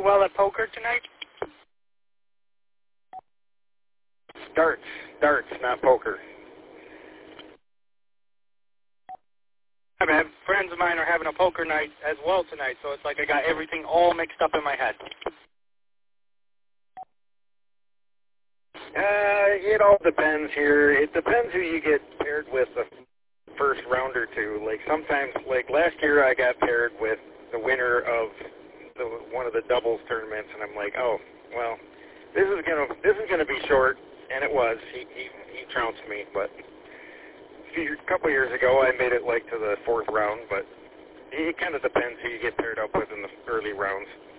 do well at poker tonight? Darts, not poker. I mean, friends of mine are having a poker night as well tonight, so it's like I got everything all mixed up in my head. It all depends here. It depends who you get paired with the first round or two. Like sometimes, like last year, I got paired with the winner of one of the doubles tournaments, and I'm like, oh, well, this is gonna be short, and it was. He trounced me, but a couple years ago, I made it like to the fourth round, but it kind of depends who you get paired up with in the early rounds.